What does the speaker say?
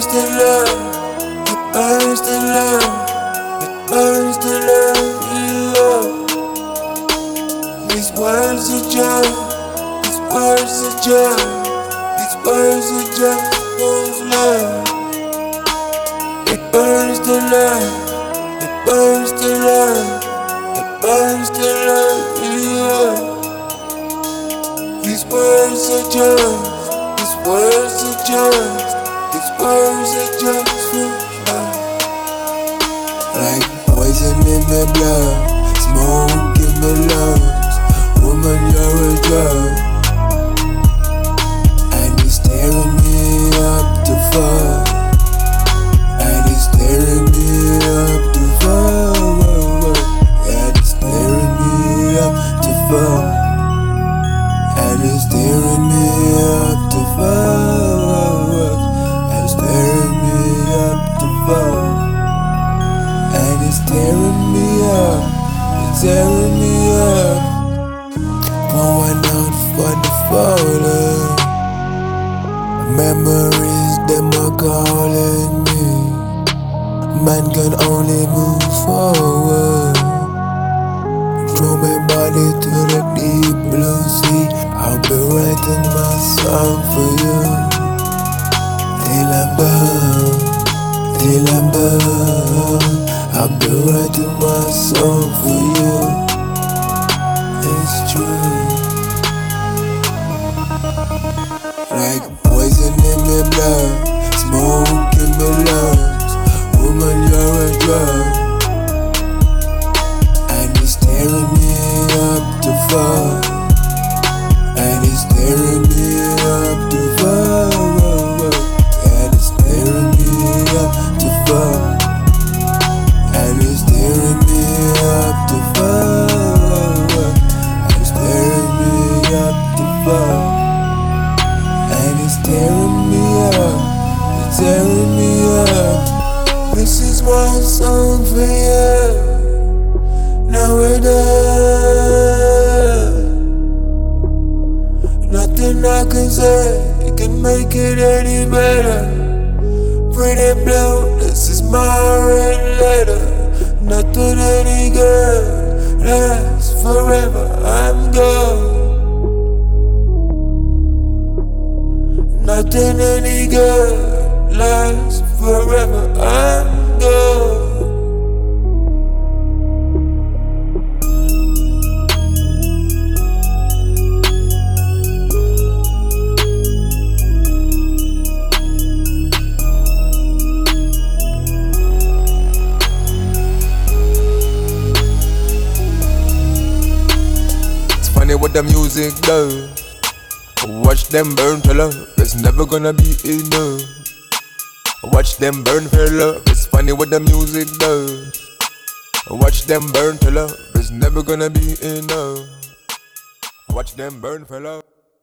the love, it burns the love, it burns the love you love. These words are just, these words are just, these words are just those love. It burns the love, it burns the love, it burns the love you love. These words are just, these words are just, these words are just for love. Like poison in the blood, smoke in the lungs. Woman, you're a drug, and it's tearing me up to fuck, and it's tearing me up to fuck, and it's tearing me up to fuck, and it's tearing me up to fuck, and it's tearing me up to fuck, and it's tearing me up, it's tearing me up. Going out for the falling, memories them are calling me. Man can only move forward. Throw my body to the deep blue sea. I'll be writing my song for you. Till I'm done, till I'm done. I'll be writing my song for you. It's true. Like poison in my blood, smoke in my lungs. Woman, you're a drug, and it's tearing me up to fuck, and it's tearing me up to fuck, and it's tearing me up to fuck, and it's tearing me up to fuck, and it's tearing me up to fuck, and it's tearing me up, it's tearing me up. This is one song for you. Now we're done. Nothing I can say, it can make it any better. Pretty blue, this is my red letter. Nothing any good lasts forever, I'm gone. Nothing any good lasts forever, I'm gone. It's funny what the music does. Watch them burn for love, it's never gonna be enough. Watch them burn for love, it's funny what the music does. Watch them burn for love, it's never gonna be enough. Watch them burn for love.